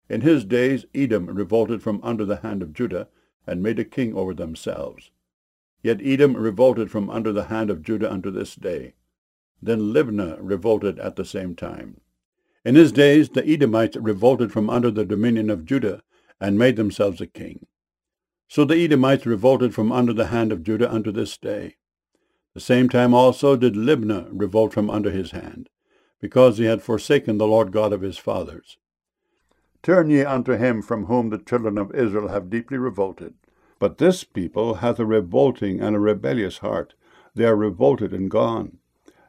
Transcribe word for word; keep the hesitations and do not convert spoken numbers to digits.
In his days Edom revolted from under the hand of Judah, and made a king over themselves. Yet Edom revolted from under the hand of Judah unto this day. Then Libnah revolted at the same time. In his days the Edomites revolted from under the dominion of Judah, and made themselves a king. So the Edomites revolted from under the hand of Judah unto this day. The same time also did Libnah revolt from under his hand, because he had forsaken the Lord God of his fathers. Turn ye unto him from whom the children of Israel have deeply revolted. But this people hath a revolting and a rebellious heart. They are revolted and gone.